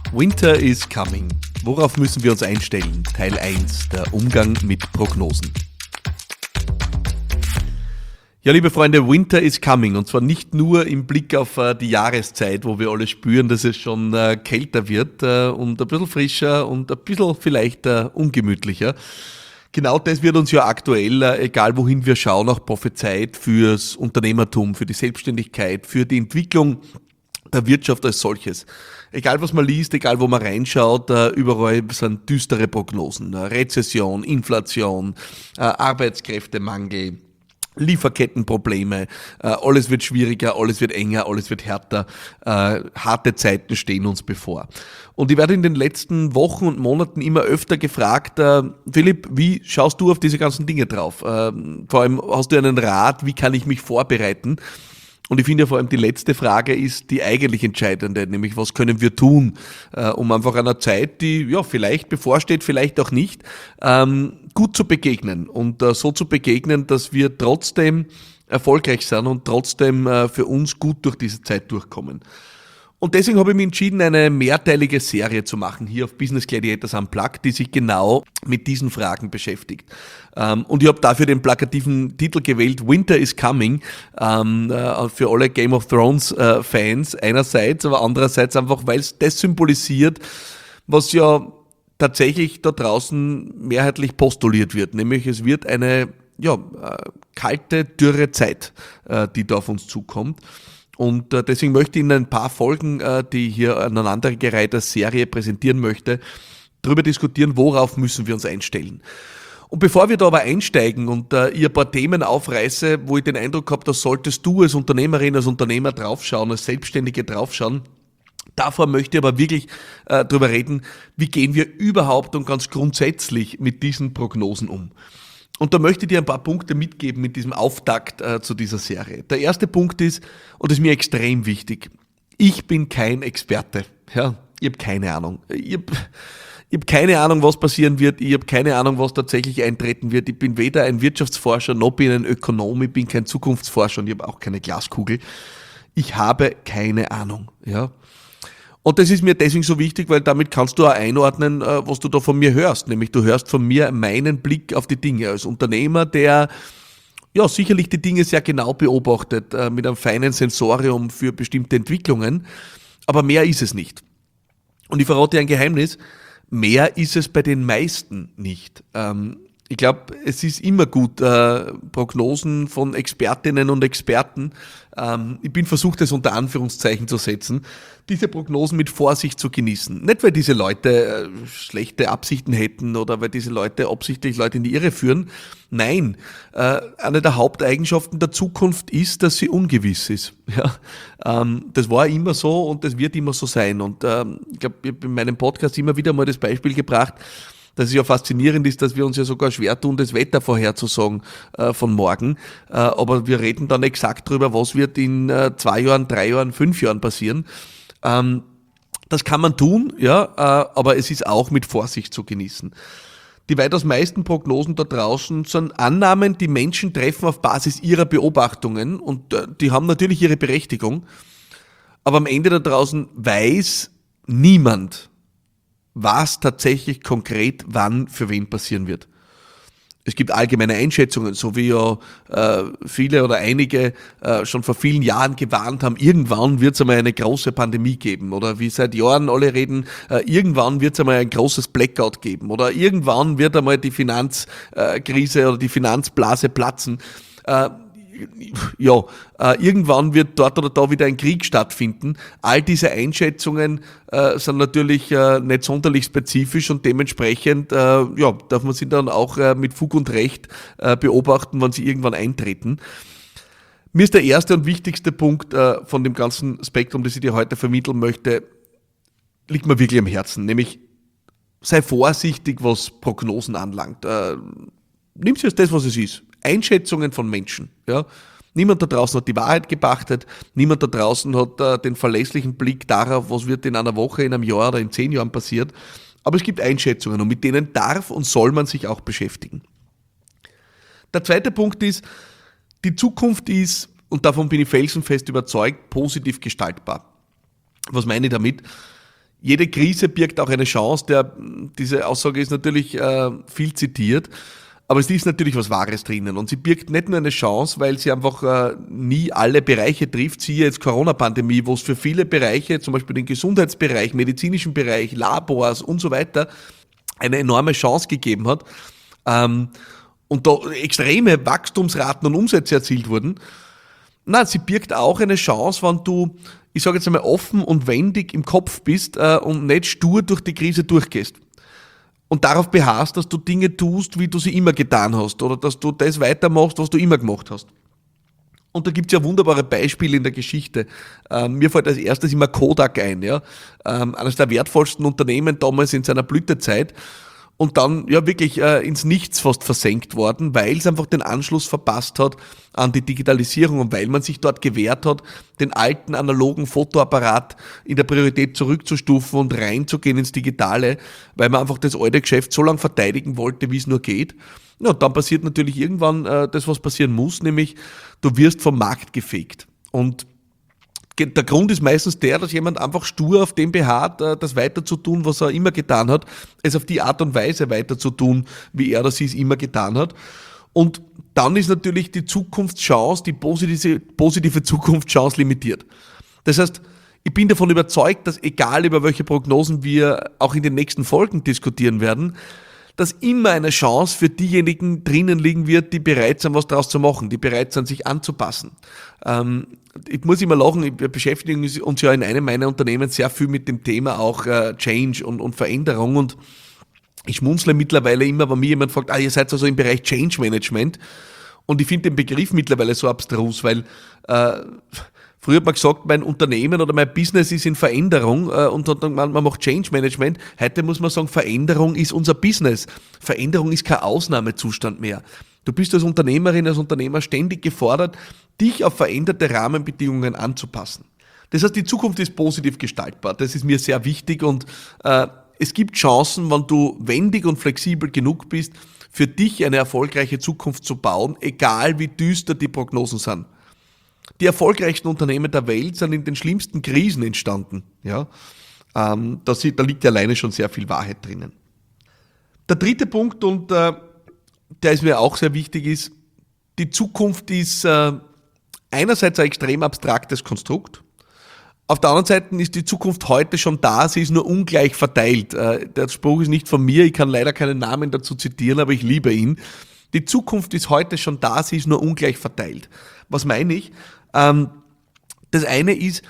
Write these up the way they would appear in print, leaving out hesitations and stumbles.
Winter is coming. Worauf müssen wir uns einstellen? Teil 1, der Umgang mit Prognosen. Ja, liebe Freunde, Winter is coming. Und zwar nicht nur im Blick auf die Jahreszeit, wo wir alle spüren, dass es schon kälter wird und ein bisschen frischer und ein bisschen vielleicht ungemütlicher. Genau das wird uns ja aktuell, egal wohin wir schauen, auch prophezeit fürs Unternehmertum, für die Selbstständigkeit, für die Entwicklung der Wirtschaft als solches. Egal was man liest, egal wo man reinschaut, überall sind düstere Prognosen. Rezession, Inflation, Arbeitskräftemangel, Lieferkettenprobleme, alles wird schwieriger, alles wird enger, alles wird härter, harte Zeiten stehen uns bevor. Und ich werde in den letzten Wochen und Monaten immer öfter gefragt, Philipp, wie schaust du auf diese ganzen Dinge drauf? Vor allem hast du einen Rat, wie kann ich mich vorbereiten? Und ich finde ja vor allem die letzte Frage ist die eigentlich entscheidende, nämlich was können wir tun, um einfach einer Zeit, die ja vielleicht bevorsteht, vielleicht auch nicht, gut zu begegnen und so zu begegnen, dass wir trotzdem erfolgreich sind und trotzdem für uns gut durch diese Zeit durchkommen. Und deswegen habe ich mich entschieden, eine mehrteilige Serie zu machen, hier auf Business Gladiators Unplugged, die sich genau mit diesen Fragen beschäftigt. Und ich habe dafür den plakativen Titel gewählt, Winter is Coming, für alle Game of Thrones Fans einerseits, aber andererseits einfach, weil es das symbolisiert, was ja tatsächlich da draußen mehrheitlich postuliert wird, nämlich es wird eine kalte, dürre Zeit, die da auf uns zukommt. Und deswegen möchte ich in ein paar Folgen, die ich hier aneinandergereiht als Serie präsentieren möchte, darüber diskutieren, worauf müssen wir uns einstellen. Und bevor wir da aber einsteigen und ich ein paar Themen aufreiße, wo ich den Eindruck habe, da solltest du als Unternehmerin, als Unternehmer draufschauen, als Selbstständige draufschauen, davor möchte ich aber wirklich darüber reden, wie gehen wir überhaupt und ganz grundsätzlich mit diesen Prognosen um. Und da möchte ich dir ein paar Punkte mitgeben mit diesem Auftakt zu dieser Serie. Der erste Punkt ist, und das ist mir extrem wichtig, ich bin kein Experte. Ja, ich habe keine Ahnung. Ich hab keine Ahnung, was passieren wird. Ich habe keine Ahnung, was tatsächlich eintreten wird. Ich bin weder ein Wirtschaftsforscher, noch bin ich ein Ökonom. Ich bin kein Zukunftsforscher und ich habe auch keine Glaskugel. Ich habe keine Ahnung. Ja. Und das ist mir deswegen so wichtig, weil damit kannst du auch einordnen, was du da von mir hörst. Nämlich du hörst von mir meinen Blick auf die Dinge als Unternehmer, der ja sicherlich die Dinge sehr genau beobachtet, mit einem feinen Sensorium für bestimmte Entwicklungen. Aber mehr ist es nicht. Und ich verrate dir ein Geheimnis, mehr ist es bei den meisten nicht. Ich glaube, es ist immer gut, Prognosen von Expertinnen und Experten, ich bin versucht, das unter Anführungszeichen zu setzen, diese Prognosen mit Vorsicht zu genießen. Nicht, weil diese Leute schlechte Absichten hätten oder weil diese Leute absichtlich Leute in die Irre führen. Nein, eine der Haupteigenschaften der Zukunft ist, dass sie ungewiss ist. Ja, das war immer so und das wird immer so sein. Und ich glaube, ich habe in meinem Podcast immer wieder mal das Beispiel gebracht, dass es ja faszinierend ist, dass wir uns ja sogar schwer tun, das Wetter vorherzusagen von morgen. Aber wir reden dann exakt drüber, was wird in 2 Jahren, 3 Jahren, 5 Jahren passieren. Das kann man tun, ja, aber es ist auch mit Vorsicht zu genießen. Die weitaus meisten Prognosen da draußen sind Annahmen, die Menschen treffen auf Basis ihrer Beobachtungen und die haben natürlich ihre Berechtigung. Aber am Ende da draußen weiß niemand, was tatsächlich konkret wann für wen passieren wird. Es gibt allgemeine Einschätzungen, so wie ja viele oder einige schon vor vielen Jahren gewarnt haben, irgendwann wird es einmal eine große Pandemie geben oder wie seit Jahren alle reden, irgendwann wird es einmal ein großes Blackout geben oder irgendwann wird einmal die Finanzkrise oder die Finanzblase platzen. Irgendwann wird dort oder da wieder ein Krieg stattfinden. All diese Einschätzungen sind natürlich nicht sonderlich spezifisch und dementsprechend darf man sie dann auch mit Fug und Recht beobachten, wann sie irgendwann eintreten. Mir ist der erste und wichtigste Punkt von dem ganzen Spektrum, das ich dir heute vermitteln möchte, liegt mir wirklich am Herzen, nämlich sei vorsichtig, was Prognosen anlangt. Nimm sie als das, was es ist. Einschätzungen von Menschen. Ja. Niemand da draußen hat die Wahrheit gepachtet, niemand da draußen hat den verlässlichen Blick darauf, was wird in einer Woche, in einem Jahr oder in 10 Jahren passiert. Aber es gibt Einschätzungen und mit denen darf und soll man sich auch beschäftigen. Der zweite Punkt ist, die Zukunft ist, und davon bin ich felsenfest überzeugt, positiv gestaltbar. Was meine ich damit? jede Krise birgt auch eine Chance. Diese Aussage ist natürlich viel zitiert, aber es ist natürlich was Wahres drinnen. Und sie birgt nicht nur eine Chance, weil sie einfach nie alle Bereiche trifft. Siehe jetzt Corona-Pandemie, wo es für viele Bereiche, zum Beispiel den Gesundheitsbereich, medizinischen Bereich, Labors und so weiter, eine enorme Chance gegeben hat. Und da extreme Wachstumsraten und Umsätze erzielt wurden. Nein, sie birgt auch eine Chance, wenn du, ich sage jetzt einmal, offen und wendig im Kopf bist und nicht stur durch die Krise durchgehst. Und darauf beharrst, dass du Dinge tust, wie du sie immer getan hast oder dass du das weitermachst, was du immer gemacht hast. Und da gibt es ja wunderbare Beispiele in der Geschichte. Mir fällt als erstes immer Kodak ein, ja. Eines der wertvollsten Unternehmen damals in seiner Blütezeit. Und dann ja wirklich ins Nichts fast versenkt worden, weil es einfach den Anschluss verpasst hat an die Digitalisierung und weil man sich dort gewehrt hat, den alten analogen Fotoapparat in der Priorität zurückzustufen und reinzugehen ins Digitale, weil man einfach das alte Geschäft so lange verteidigen wollte, wie es nur geht. Ja, und dann passiert natürlich irgendwann das, was passieren muss, nämlich du wirst vom Markt gefegt. Und der Grund ist meistens der, dass jemand einfach stur auf dem beharrt, das weiter zu tun, was er immer getan hat, es auf die Art und Weise weiter zu tun, wie er oder sie es immer getan hat. Und dann ist natürlich die Zukunftschance, die positive Zukunftschance limitiert. Das heißt, ich bin davon überzeugt, dass egal über welche Prognosen wir auch in den nächsten Folgen diskutieren werden, dass immer eine Chance für diejenigen drinnen liegen wird, die bereit sind, was daraus zu machen, die bereit sind, sich anzupassen. Ich muss immer lachen, wir beschäftigen uns ja in einem meiner Unternehmen sehr viel mit dem Thema auch Change und Veränderung und ich schmunzle mittlerweile immer, wenn mir jemand fragt, ihr seid also im Bereich Change Management und ich finde den Begriff mittlerweile so abstrus, weil früher hat man gesagt, mein Unternehmen oder mein Business ist in Veränderung und man macht Change Management. Heute muss man sagen, Veränderung ist unser Business. Veränderung ist kein Ausnahmezustand mehr. Du bist als Unternehmerin, als Unternehmer ständig gefordert, dich auf veränderte Rahmenbedingungen anzupassen. Das heißt, die Zukunft ist positiv gestaltbar. Das ist mir sehr wichtig und es gibt Chancen, wenn du wendig und flexibel genug bist, für dich eine erfolgreiche Zukunft zu bauen, egal wie düster die Prognosen sind. Die erfolgreichsten Unternehmen der Welt sind in den schlimmsten Krisen entstanden. Ja? Da liegt ja alleine schon sehr viel Wahrheit drinnen. Der dritte Punkt, und der ist mir auch sehr wichtig, ist, die Zukunft ist einerseits ein extrem abstraktes Konstrukt. Auf der anderen Seite ist die Zukunft heute schon da, sie ist nur ungleich verteilt. Der Spruch ist nicht von mir, ich kann leider keinen Namen dazu zitieren, aber ich liebe ihn. Die Zukunft ist heute schon da, sie ist nur ungleich verteilt. Was meine ich? Das eine ist,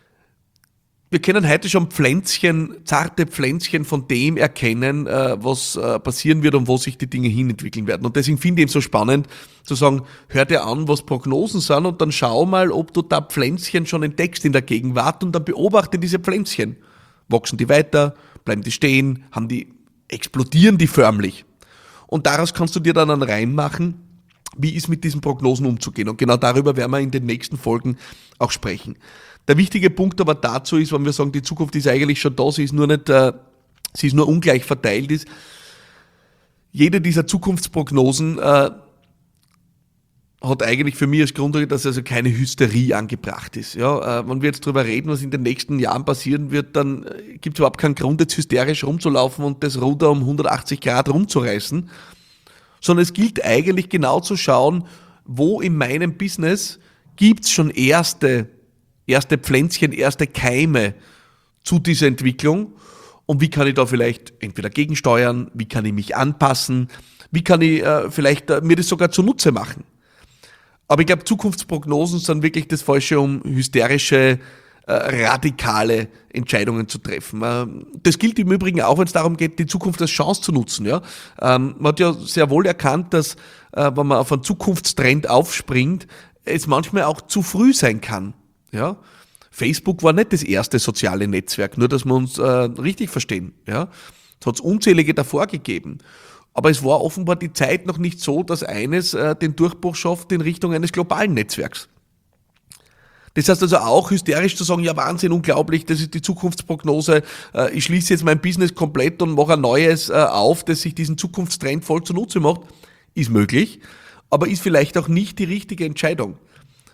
wir können heute schon zarte Pflänzchen von dem erkennen, was passieren wird und wo sich die Dinge hinentwickeln werden. Und deswegen finde ich es so spannend zu sagen, hör dir an, was Prognosen sind und dann schau mal, ob du da Pflänzchen schon entdeckst in der Gegenwart und dann beobachte diese Pflänzchen. Wachsen die weiter? Bleiben die stehen? Explodieren die förmlich? Und daraus kannst du dir dann einen Reim machen, wie ist mit diesen Prognosen umzugehen. Und genau darüber werden wir in den nächsten Folgen auch sprechen. Der wichtige Punkt aber dazu ist, wenn wir sagen, die Zukunft ist eigentlich schon da, sie ist nur ungleich verteilt ist. Jede dieser Zukunftsprognosen hat eigentlich für mich als Grundlage, dass also keine Hysterie angebracht ist. Ja, wenn wir jetzt darüber reden, was in den nächsten Jahren passieren wird, dann gibt es überhaupt keinen Grund, jetzt hysterisch rumzulaufen und das Ruder um 180 Grad rumzureißen, sondern es gilt eigentlich genau zu schauen, wo in meinem Business gibt es schon erste Pflänzchen, erste Keime zu dieser Entwicklung und wie kann ich da vielleicht entweder gegensteuern, wie kann ich mich anpassen, wie kann ich vielleicht mir das sogar zunutze machen. Aber ich glaube, Zukunftsprognosen sind wirklich das Falsche, um hysterische, radikale Entscheidungen zu treffen. Das gilt im Übrigen auch, wenn es darum geht, die Zukunft als Chance zu nutzen. Ja? Man hat ja sehr wohl erkannt, dass wenn man auf einen Zukunftstrend aufspringt, es manchmal auch zu früh sein kann. Ja? Facebook war nicht das erste soziale Netzwerk, nur dass wir uns richtig verstehen. Ja? Es hat unzählige davor gegeben. Aber es war offenbar die Zeit noch nicht so, dass eines den Durchbruch schafft in Richtung eines globalen Netzwerks. Das heißt also auch hysterisch zu sagen, ja Wahnsinn, unglaublich, das ist die Zukunftsprognose, ich schließe jetzt mein Business komplett und mache ein neues auf, das sich diesen Zukunftstrend voll zunutze macht, ist möglich, aber ist vielleicht auch nicht die richtige Entscheidung.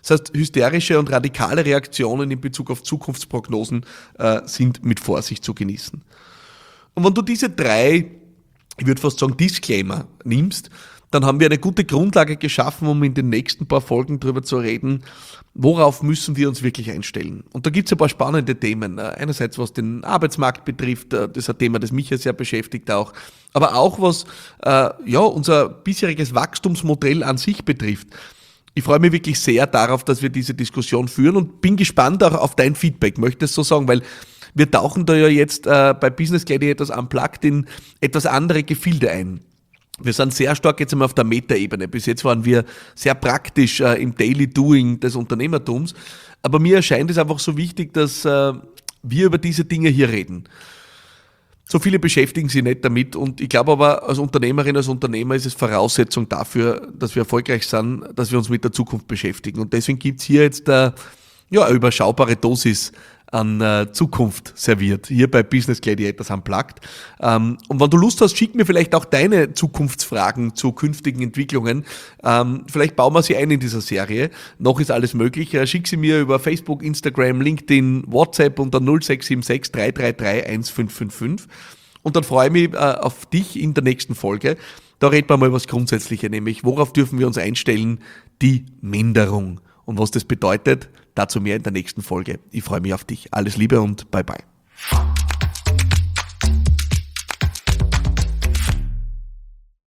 Das heißt, hysterische und radikale Reaktionen in Bezug auf Zukunftsprognosen sind mit Vorsicht zu genießen. Und wenn du diese 3, ich würde fast sagen, Disclaimer nimmst, dann haben wir eine gute Grundlage geschaffen, um in den nächsten paar Folgen darüber zu reden, worauf müssen wir uns wirklich einstellen. Und da gibt es ein paar spannende Themen. Einerseits, was den Arbeitsmarkt betrifft, das ist ein Thema, das mich ja sehr beschäftigt auch, aber auch was unser bisheriges Wachstumsmodell an sich betrifft. Ich freue mich wirklich sehr darauf, dass wir diese Diskussion führen und bin gespannt auch auf dein Feedback, möchte ich so sagen, weil wir tauchen da ja jetzt bei Business Gladiators Unplugged in etwas andere Gefilde ein. Wir sind sehr stark jetzt einmal auf der Meta-Ebene. Bis jetzt waren wir sehr praktisch im Daily Doing des Unternehmertums. Aber mir erscheint es einfach so wichtig, dass wir über diese Dinge hier reden. So viele beschäftigen sich nicht damit und ich glaube aber, als Unternehmerin, als Unternehmer ist es Voraussetzung dafür, dass wir erfolgreich sind, dass wir uns mit der Zukunft beschäftigen. Und deswegen gibt's hier jetzt eine überschaubare Dosis an Zukunft serviert, hier bei Business Gladiators Unplugged. Und wenn du Lust hast, schick mir vielleicht auch deine Zukunftsfragen zu künftigen Entwicklungen. Vielleicht bauen wir sie ein in dieser Serie. Noch ist alles möglich. Schick sie mir über Facebook, Instagram, LinkedIn, WhatsApp unter 0676 333 1555. Und dann freue ich mich auf dich in der nächsten Folge. Da reden wir mal über das Grundsätzliche, nämlich worauf dürfen wir uns einstellen? Die Minderung. Und was das bedeutet, dazu mehr in der nächsten Folge. Ich freue mich auf dich. Alles Liebe und bye bye.